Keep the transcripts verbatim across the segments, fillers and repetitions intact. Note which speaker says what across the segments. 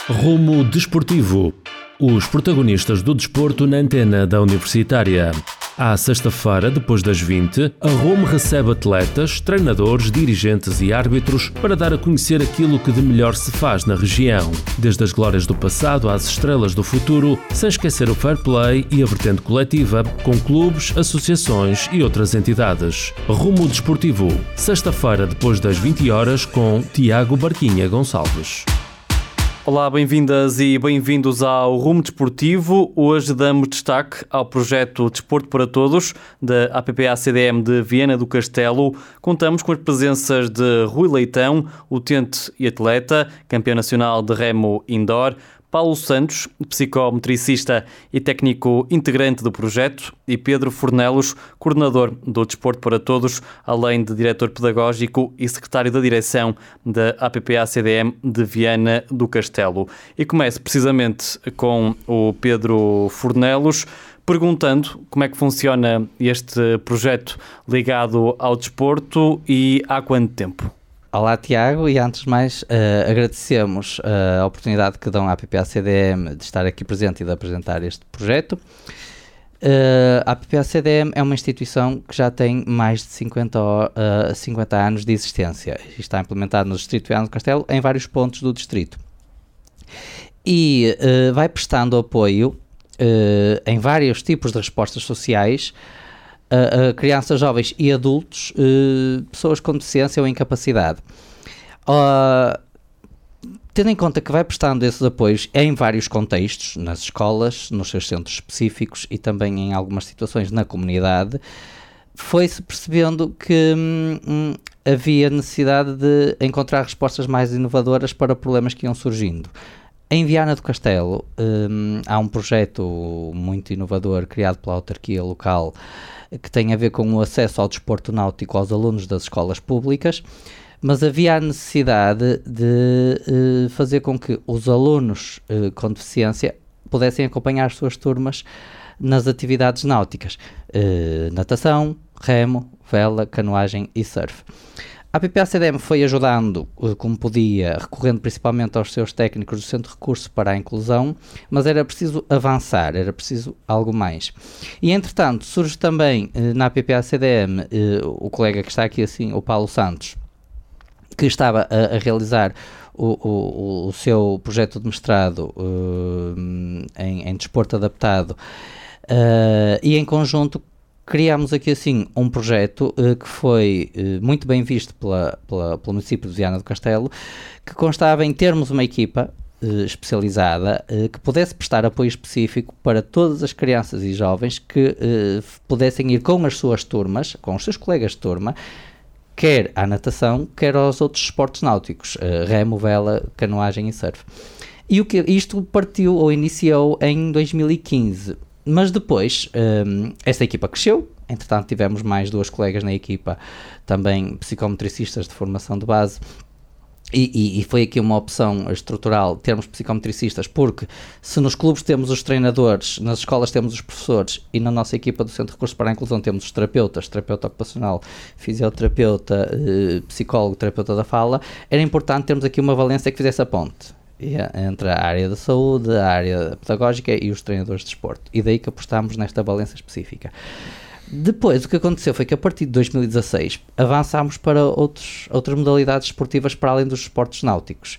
Speaker 1: Rumo Desportivo. Os protagonistas do desporto na antena da Universitária. À sexta-feira, depois das vinte, a Rumo recebe atletas, treinadores, dirigentes e árbitros para dar a conhecer aquilo que de melhor se faz na região. Desde as glórias do passado às estrelas do futuro, sem esquecer o fair play e a vertente coletiva, com clubes, associações e outras entidades. Rumo Desportivo. Sexta-feira, depois das vinte horas, com Tiago Barquinha Gonçalves.
Speaker 2: Olá, bem-vindas e bem-vindos ao Rumo Desportivo. Hoje damos destaque ao projeto Desporto para Todos, da A P P A C D M de Viana do Castelo. Contamos com as presenças de Rui Leitão, utente e atleta, campeão nacional de remo indoor, Paulo Santos, psicometricista e técnico integrante do projeto, e Pedro Fornelos, coordenador do Desporto para Todos, além de diretor pedagógico e secretário da direção da A P P A C D M de Viana do Castelo. E começo precisamente com o Pedro Fornelos, perguntando como é que funciona este projeto ligado ao desporto e há quanto tempo?
Speaker 3: Olá, Tiago, e antes de mais uh, agradecemos uh, a oportunidade que dão à A P P A C D M de estar aqui presente e de apresentar este projeto. Uh, a A P P A C D M é uma instituição que já tem mais de cinquenta, uh, cinquenta anos de existência e está implementada no Distrito de Viana do Castelo em vários pontos do distrito. E uh, vai prestando apoio uh, em vários tipos de respostas sociais a, a crianças, jovens e adultos, uh, pessoas com deficiência ou incapacidade. Uh, tendo em conta que vai prestando esses apoios em vários contextos, nas escolas, nos seus centros específicos e também em algumas situações na comunidade, foi-se percebendo que hum, havia necessidade de encontrar respostas mais inovadoras para problemas que iam surgindo. Em Viana do Castelo hum, há um projeto muito inovador criado pela autarquia local que tem a ver com o acesso ao desporto náutico aos alunos das escolas públicas, mas havia a necessidade de uh, fazer com que os alunos uh, com deficiência pudessem acompanhar as suas turmas nas atividades náuticas, uh, natação, remo, vela, canoagem e surf. A A P P A C D M foi ajudando uh, como podia, recorrendo principalmente aos seus técnicos do Centro de Recursos para a Inclusão, mas era preciso avançar, era preciso algo mais. E entretanto surge também uh, na A P P A C D M uh, o colega que está aqui assim, o Paulo Santos, que estava a, a realizar o, o, o seu projeto de mestrado uh, em, em desporto adaptado uh, e em conjunto criámos aqui assim um projeto uh, que foi uh, muito bem visto pela, pela, pelo município de Viana do Castelo, que constava em termos uma equipa uh, especializada uh, que pudesse prestar apoio específico para todas as crianças e jovens que uh, pudessem ir com as suas turmas, com os seus colegas de turma, quer à natação, quer aos outros esportes náuticos, uh, remo, vela, canoagem e surf. E o que, isto partiu ou iniciou em dois mil e quinze, mas depois um, esta equipa cresceu, entretanto tivemos mais duas colegas na equipa, também psicometricistas de formação de base, e, e, e foi aqui uma opção estrutural termos psicometricistas, porque se nos clubes temos os treinadores, nas escolas temos os professores e na nossa equipa do Centro de Recursos para a Inclusão temos os terapeutas, terapeuta ocupacional, fisioterapeuta, eh, psicólogo, terapeuta da fala, era importante termos aqui uma valência que fizesse a ponte entre a área da saúde, a área pedagógica e os treinadores de desporto, e daí que apostámos nesta valência específica. Depois o que aconteceu foi que a partir de dois mil e dezasseis avançámos para outros, outras modalidades esportivas para além dos esportes náuticos.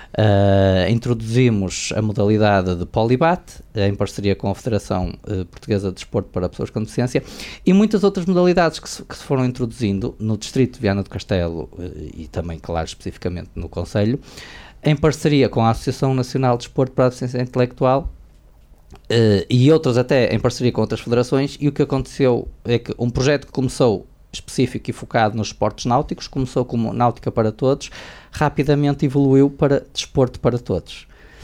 Speaker 3: Uh, introduzimos a modalidade de polibate, em parceria com a Federação uh, Portuguesa de Desporto para Pessoas com Deficiência, e muitas outras modalidades que se, que se foram introduzindo no distrito de Viana do Castelo uh, e também, claro, especificamente no concelho, em parceria com a Associação Nacional de Desporto para a Deficiência Intelectual uh, e outras até em parceria com outras federações. E o que aconteceu é que um projeto que começou específico e focado nos esportes náuticos, começou como Náutica para Todos, rapidamente evoluiu para Desporto para Todos.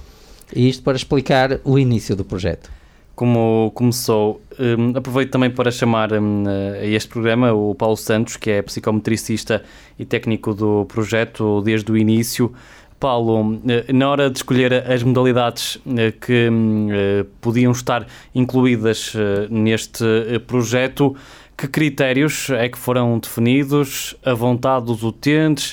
Speaker 3: E isto para explicar o início do projeto.
Speaker 2: Como começou, um, aproveito também para chamar um, a este programa o Paulo Santos, que é psicometricista e técnico do projeto desde o início. Paulo, na hora de escolher as modalidades que podiam estar incluídas neste projeto, que critérios é que foram definidos? A vontade dos utentes,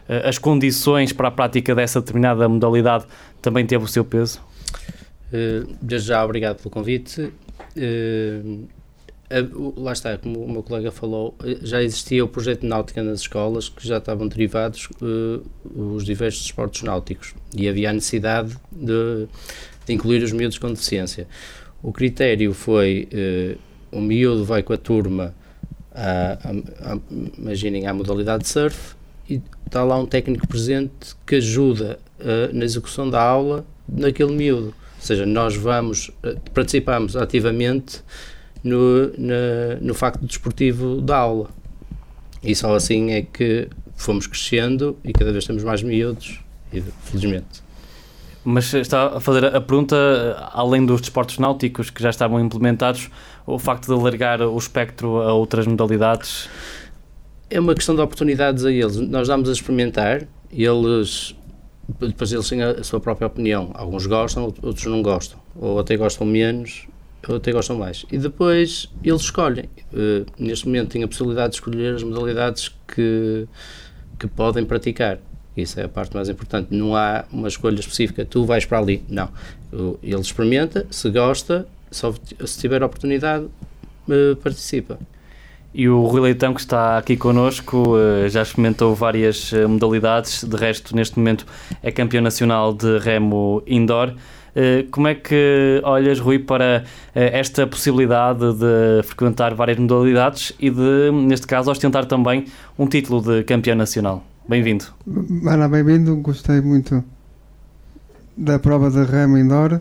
Speaker 2: as condições para a prática dessa determinada modalidade também teve o seu peso?
Speaker 4: Uh, desde já, obrigado pelo convite. Uh, uh, lá está, como o meu colega falou, já existia o projeto de náutica nas escolas, que já estavam derivados uh, os diversos esportes náuticos, e havia a necessidade de, de incluir os miúdos com deficiência. O critério foi, uh, o miúdo vai com a turma, a, a, a, imaginem, à modalidade de surf, e está lá um técnico presente que ajuda uh, na execução da aula naquele miúdo. Ou seja, nós vamos, participamos ativamente no, na, no facto desportivo da aula. E só assim é que fomos crescendo e cada vez temos mais miúdos, e, felizmente.
Speaker 2: Mas está a fazer a pergunta, além dos desportos náuticos que já estavam implementados, o facto de alargar o espectro a outras modalidades?
Speaker 4: É uma questão de oportunidades a eles. Nós damos a experimentar, e eles... depois eles têm a sua própria opinião. Alguns gostam, outros não gostam, ou até gostam menos, ou até gostam mais. E depois eles escolhem. Uh, neste momento têm a possibilidade de escolher as modalidades que, que podem praticar. Isso é a parte mais importante. Não há uma escolha específica, tu vais para ali. Não. Uh, ele experimenta, se gosta, só se tiver a oportunidade, uh, participa.
Speaker 2: E o Rui Leitão, que está aqui connosco, já experimentou várias modalidades, de resto, neste momento, é campeão nacional de remo indoor. Como é que olhas, Rui, para esta possibilidade de frequentar várias modalidades e de, neste caso, ostentar também um título de campeão nacional? Bem-vindo.
Speaker 5: Olá, bem-vindo. Gostei muito da prova de remo indoor.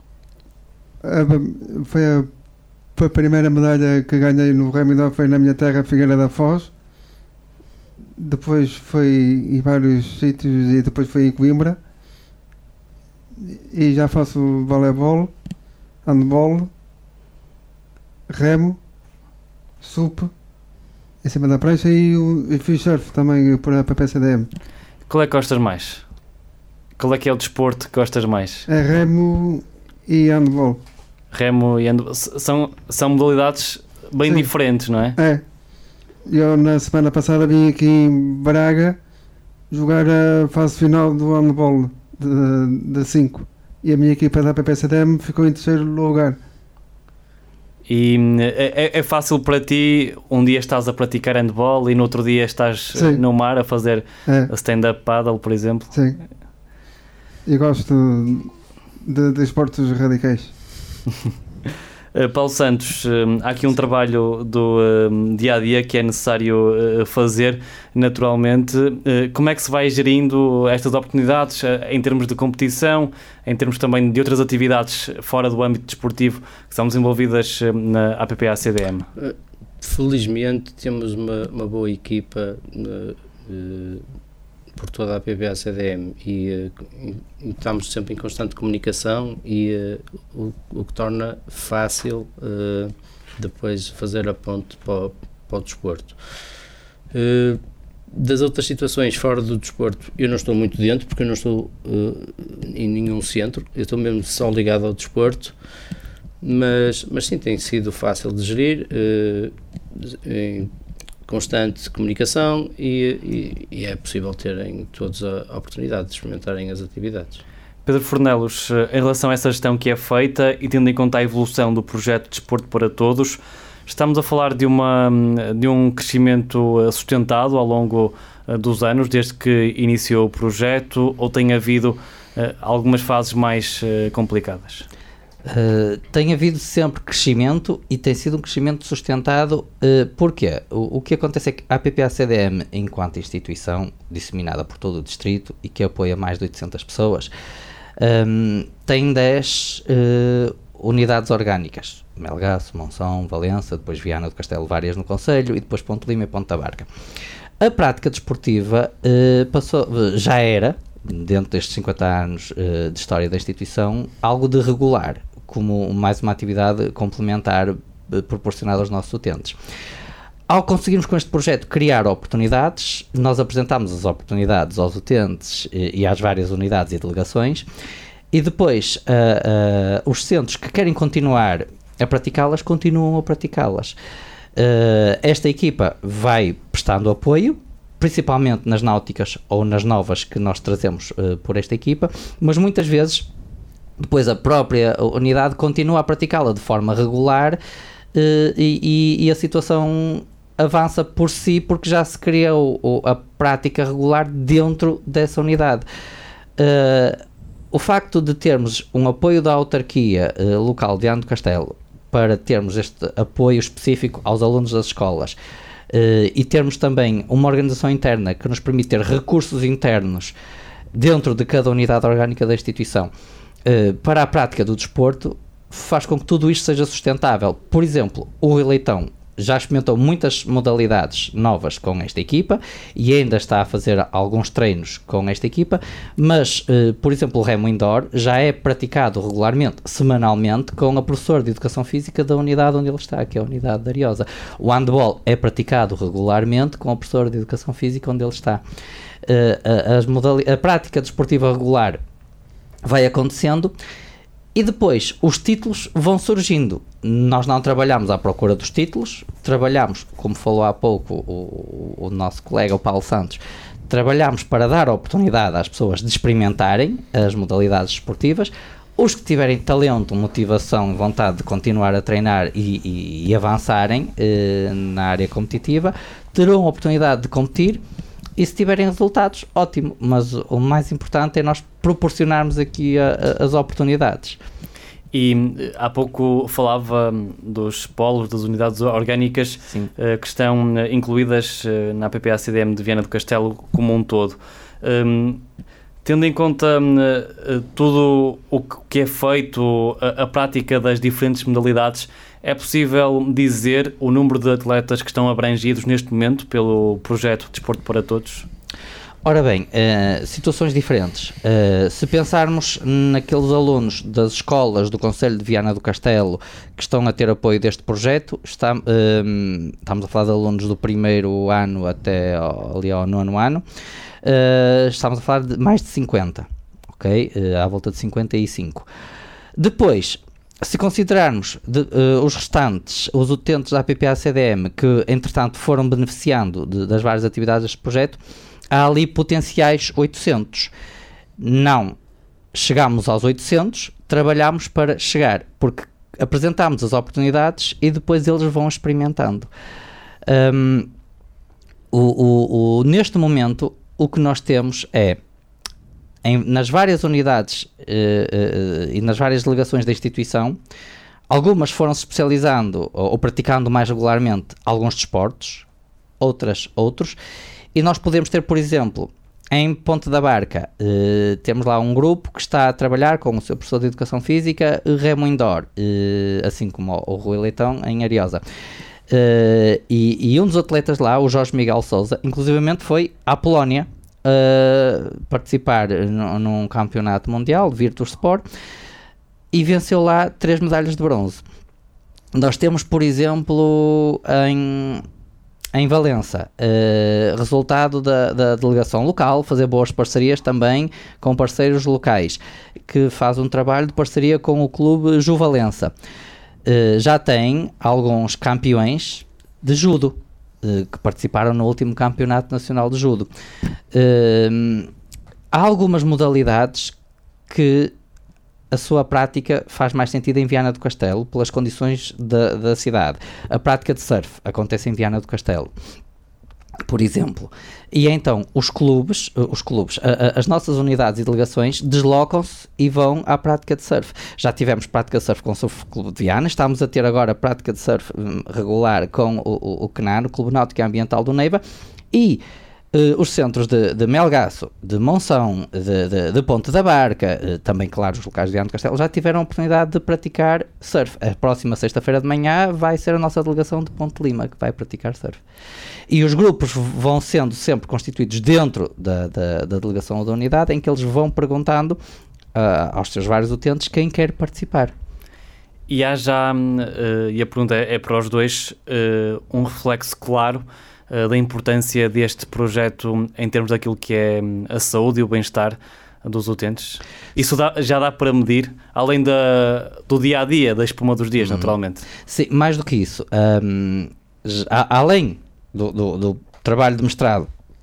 Speaker 5: Foi a Foi a primeira medalha que ganhei no remo indoor, foi na minha terra, Figueira da Foz. Depois foi em vários sítios e depois foi em Coimbra. E já faço voleibol, handball, remo, sup, em cima da prancha, e, e fiz surf também por a P P C D M.
Speaker 2: Qual é que gostas mais? Qual é que é o desporto que gostas mais?
Speaker 5: É remo e handball.
Speaker 2: Remo e handball são, são modalidades bem Sim. diferentes, não é?
Speaker 5: É. Eu na semana passada vim aqui em Braga jogar a fase final do handball de cinco, e a minha equipa da P P C D M ficou em terceiro lugar.
Speaker 2: E é, é fácil para ti, um dia estás a praticar handball e no outro dia estás Sim. no mar a fazer é. stand-up paddle, por exemplo?
Speaker 5: Sim. Eu gosto de, de esportes radicais.
Speaker 2: Paulo Santos, há aqui um trabalho do dia-a-dia que é necessário fazer naturalmente. Como é que se vai gerindo estas oportunidades em termos de competição, em termos também de outras atividades fora do âmbito desportivo que são desenvolvidas na A P P A C D M?
Speaker 4: Felizmente temos uma, uma boa equipa uh, por toda a A P P A C D M e, uh, e estamos sempre em constante comunicação e uh, o, o que torna fácil uh, depois fazer a ponte para, para o desporto. Uh, das outras situações fora do desporto eu não estou muito dentro, porque eu não estou uh, em nenhum centro, eu estou mesmo só ligado ao desporto, mas, mas sim, tem sido fácil de gerir, uh, em constante comunicação e, e, e é possível terem todos a oportunidade de experimentarem as atividades.
Speaker 2: Pedro Fornelos, em relação a essa gestão que é feita e tendo em conta a evolução do projeto Desporto para Todos, estamos a falar de, uma, de um crescimento sustentado ao longo dos anos, desde que iniciou o projeto, ou tem havido uh, algumas fases mais uh, complicadas?
Speaker 3: Uh, tem havido sempre crescimento e tem sido um crescimento sustentado. Uh, porquê? O, o que acontece é que a A P P A C D M, enquanto instituição disseminada por todo o distrito e que apoia mais de oitocentas pessoas, um, tem dez uh, unidades orgânicas: Melgaço, Monção, Valença, depois Viana do Castelo, várias no Conselho, e depois Ponte Lima e Ponta Barca. A prática desportiva uh, passou, já era, dentro destes cinquenta anos uh, de história da instituição, algo de regular, como mais uma atividade complementar uh, proporcionada aos nossos utentes. Ao conseguirmos com este projeto criar oportunidades, nós apresentámos as oportunidades aos utentes e, e às várias unidades e delegações, e depois uh, uh, os centros que querem continuar a praticá-las, continuam a praticá-las. Uh, esta equipa vai prestando apoio principalmente nas náuticas ou nas novas que nós trazemos uh, por esta equipa, mas muitas vezes depois a própria unidade continua a praticá-la de forma regular uh, e, e, e a situação avança por si porque já se criou a prática regular dentro dessa unidade. Uh, o facto de termos um apoio da autarquia uh, local de Viana do Castelo para termos este apoio específico aos alunos das escolas uh, e termos também uma organização interna que nos permite ter recursos internos dentro de cada unidade orgânica da instituição uh, para a prática do desporto, faz com que tudo isto seja sustentável. Por exemplo, o Rui Leitão já experimentou muitas modalidades novas com esta equipa e ainda está a fazer alguns treinos com esta equipa, mas, eh, por exemplo, o remo indoor já é praticado regularmente, semanalmente, com a professora de Educação Física da unidade onde ele está, que é a unidade de Ariosa. O handball é praticado regularmente com a professora de Educação Física onde ele está. Eh, a, as modali- a prática desportiva regular vai acontecendo. E depois os títulos vão surgindo. Nós não trabalhamos à procura dos títulos, trabalhamos, como falou há pouco o, o nosso colega, o Paulo Santos, trabalhamos para dar a oportunidade às pessoas de experimentarem as modalidades esportivas. Os que tiverem talento, motivação e vontade de continuar a treinar e, e, e avançarem eh, na área competitiva, terão a oportunidade de competir. E se tiverem resultados, ótimo, mas o mais importante é nós proporcionarmos aqui a, a, as oportunidades.
Speaker 2: E há pouco falava dos polos, das unidades orgânicas uh, que estão uh, incluídas uh, na A P P A C D M de Viana do Castelo como um todo. Um, tendo em conta uh, tudo o que é feito, a, a prática das diferentes modalidades, é possível dizer o número de atletas que estão abrangidos neste momento pelo projeto Desporto para Todos?
Speaker 3: Ora bem, uh, situações diferentes. Uh, se pensarmos naqueles alunos das escolas do Concelho de Viana do Castelo que estão a ter apoio deste projeto, está, uh, estamos a falar de alunos do primeiro ano até ao, ali ao nono ano, uh, estamos a falar de mais de cinquenta, ok? Uh, à volta de cinquenta e cinco. Depois, se considerarmos de, uh, os restantes, os utentes da A P P A C D M que, entretanto, foram beneficiando de, das várias atividades deste projeto, há ali potenciais oitocentos. Não chegámos aos oitocentos, trabalhámos para chegar, porque apresentámos as oportunidades e depois eles vão experimentando. Um, o, o, o, neste momento, o que nós temos é, Em, nas várias unidades uh, uh, e nas várias delegações da instituição, algumas foram se especializando ou, ou praticando mais regularmente alguns desportos, outras outros, e nós podemos ter, por exemplo, em Ponte da Barca, uh, temos lá um grupo que está a trabalhar com o seu professor de Educação Física, remo indoor, uh, assim como o, o Rui Leitão em Ariosa. Uh, e, e um dos atletas lá, o Jorge Miguel Sousa, inclusivamente foi à Polónia Uh, participar n- num campeonato mundial de Virtus Sport e venceu lá três medalhas de bronze. Nós temos, por exemplo, em, em Valença, uh, resultado da, da delegação local, fazer boas parcerias também com parceiros locais, que faz um trabalho de parceria com o clube Juvalença. Uh, já tem alguns campeões de judo que participaram no último Campeonato Nacional de Judo. Uh, há algumas modalidades que a sua prática faz mais sentido em Viana do Castelo, pelas condições da, da cidade. A prática de surf acontece em Viana do Castelo, por exemplo. E então os clubes, os clubes a, a, as nossas unidades e delegações deslocam-se e vão à prática de surf. Já tivemos prática de surf com o Surf Clube de Viana, estamos a ter agora prática de surf um, regular com o, o, o CNAR, o Clube Náutico e Ambiental do Neiva, e uh, os centros de, de Melgaço, de Monção, de, de, de Ponte da Barca, uh, também, claro, os locais de Viana do Castelo, já tiveram a oportunidade de praticar surf. A próxima sexta-feira de manhã vai ser a nossa delegação de Ponte Lima que vai praticar surf. E os grupos vão sendo sempre constituídos dentro da, da, da delegação ou da unidade, em que eles vão perguntando uh, aos seus vários utentes quem quer participar.
Speaker 2: E há já, uh, e a pergunta é, é para os dois, uh, um reflexo claro uh, da importância deste projeto em termos daquilo que é a saúde e o bem-estar dos utentes? Isso dá, já dá para medir, além da, do dia-a-dia, da espuma dos dias, hum. naturalmente?
Speaker 3: Sim, mais do que isso. Um, já, além do, do, do trabalho de mestrado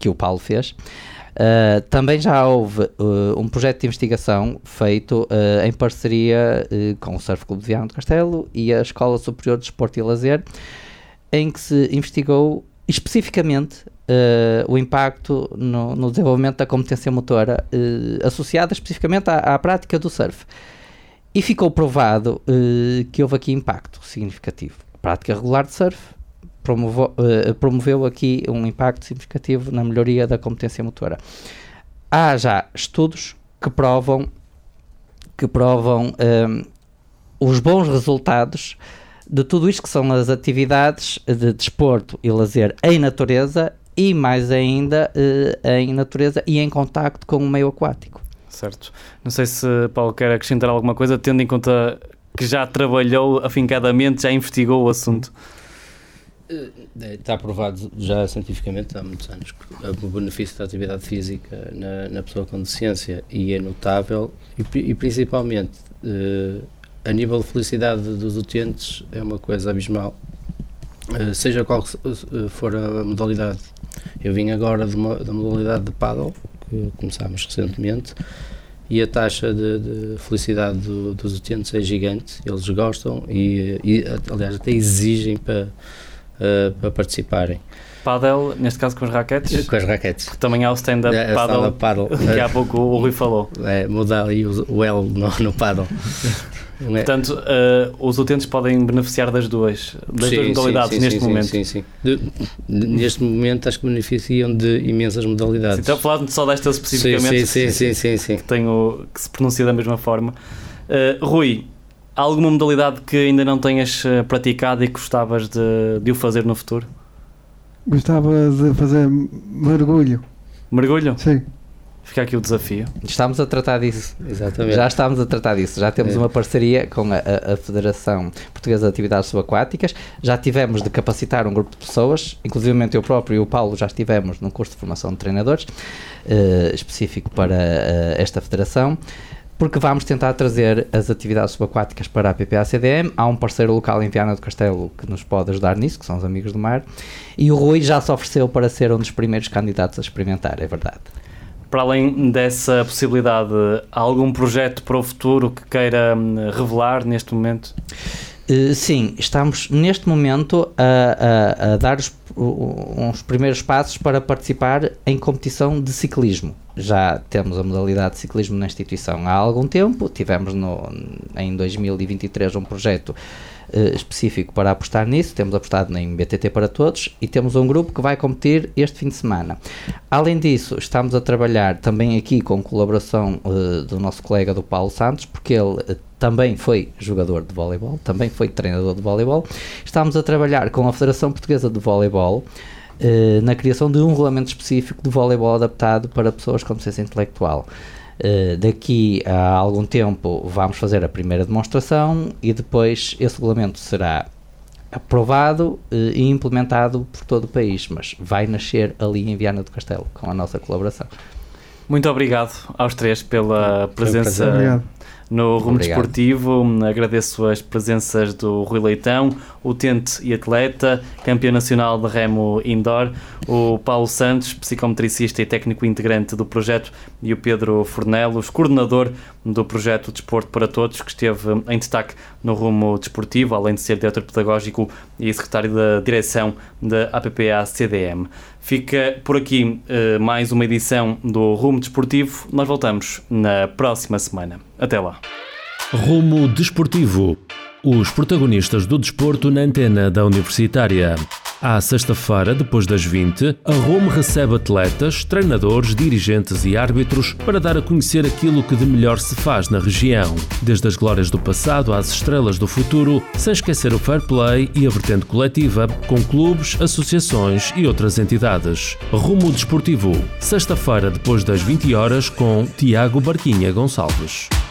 Speaker 3: que o Paulo fez. Uh, também já houve uh, um projeto de investigação feito uh, em parceria uh, com o Surf Clube de Viana do Castelo e a Escola Superior de Desporto e Lazer, em que se investigou especificamente uh, o impacto no, no desenvolvimento da competência motora uh, associada especificamente à, à prática do surf. E ficou provado uh, que houve aqui impacto significativo. A prática regular de surf promoveu, uh, promoveu aqui um impacto significativo na melhoria da competência motora. Há já estudos que provam, que provam um, os bons resultados de tudo isto que são as atividades de desporto e lazer em natureza e mais ainda uh, em natureza e em contacto com o meio aquático. Certo.
Speaker 2: Não sei se Paulo quer acrescentar alguma coisa, tendo em conta que já trabalhou afincadamente, já investigou o assunto.
Speaker 4: Está provado já cientificamente há muitos anos que o benefício da atividade física na, na pessoa com deficiência e é notável e, e principalmente uh, a nível de felicidade dos utentes é uma coisa abismal, uh, seja qual for a modalidade. Eu vim agora de uma, da modalidade de paddle, que começámos recentemente, e a taxa de, de felicidade do, dos utentes é gigante, eles gostam e, e aliás até exigem para, uh, para participarem.
Speaker 2: Paddle, neste caso com as raquetes?
Speaker 4: Com as raquetes.
Speaker 2: Também há o stand-up é, paddle, stand paddle, que há pouco o Rui falou.
Speaker 4: É, mudar aí o, o L no, no paddle.
Speaker 2: Portanto, uh, os utentes podem beneficiar das duas, das sim, duas modalidades sim, sim, neste
Speaker 4: sim,
Speaker 2: momento.
Speaker 4: Sim, sim, sim. De, de, neste momento acho que beneficiam de imensas modalidades.
Speaker 2: Então, falando só desta especificamente,
Speaker 4: sim, sim, sim, sim, sim.
Speaker 2: Que, tenho, que se pronuncia da mesma forma. Uh, Rui, há alguma modalidade que ainda não tenhas praticado e que gostavas de, de o fazer no futuro?
Speaker 5: Gostava de fazer mergulho.
Speaker 2: Mergulho?
Speaker 5: Sim.
Speaker 2: Fica aqui o desafio.
Speaker 3: Estamos a tratar disso.
Speaker 4: Exatamente.
Speaker 3: Já estamos a tratar disso. Já temos é. uma parceria com a, a Federação Portuguesa de Atividades Subaquáticas. Já tivemos de capacitar um grupo de pessoas, inclusivamente eu próprio e o Paulo já estivemos num curso de formação de treinadores uh, específico para uh, esta federação, porque vamos tentar trazer as atividades subaquáticas para a P P A C D M. Há um parceiro local em Viana do Castelo que nos pode ajudar nisso, que são os Amigos do Mar, e o Rui já se ofereceu para ser um dos primeiros candidatos a experimentar, é verdade.
Speaker 2: Para além dessa possibilidade, há algum projeto para o futuro que queira revelar neste momento?
Speaker 3: Uh, sim, estamos neste momento a, a, a dar os, uns primeiros passos para participar em competição de ciclismo. Já temos a modalidade de ciclismo na instituição há algum tempo, tivemos no, em dois mil e vinte e três um projeto Uh, específico para apostar nisso, temos apostado em B T T para todos e temos um grupo que vai competir este fim de semana. Além disso, estamos a trabalhar também aqui com colaboração uh, do nosso colega do Paulo Santos, porque ele uh, também foi jogador de voleibol, também foi treinador de voleibol. Estamos a trabalhar com a Federação Portuguesa de Voleibol uh, na criação de um regulamento específico de voleibol adaptado para pessoas com deficiência intelectual. Uh, daqui a algum tempo vamos fazer a primeira demonstração e depois esse regulamento será aprovado uh, e implementado por todo o país, mas vai nascer ali em Viana do Castelo com a nossa colaboração.
Speaker 2: Muito obrigado aos três pela presença no Rumo Desportivo. Agradeço as presenças do Rui Leitão, utente e atleta, campeão nacional de remo indoor, o Paulo Santos, psicometricista e técnico integrante do projeto, e o Pedro Fornelos, coordenador do projeto Desporto para Todos, que esteve em destaque no Rumo Desportivo, além de ser diretor pedagógico e secretário da direção da A P P A C D M. Fica por aqui uh, mais uma edição do Rumo Desportivo. Nós voltamos na próxima semana. Até lá.
Speaker 1: Rumo Desportivo. Os protagonistas do desporto na antena da Universitária. À sexta-feira, depois das vinte, a Rumo recebe atletas, treinadores, dirigentes e árbitros para dar a conhecer aquilo que de melhor se faz na região. Desde as glórias do passado às estrelas do futuro, sem esquecer o fair play e a vertente coletiva, com clubes, associações e outras entidades. Rumo Desportivo. Sexta-feira, depois das vinte horas, com Tiago Barquinha Gonçalves.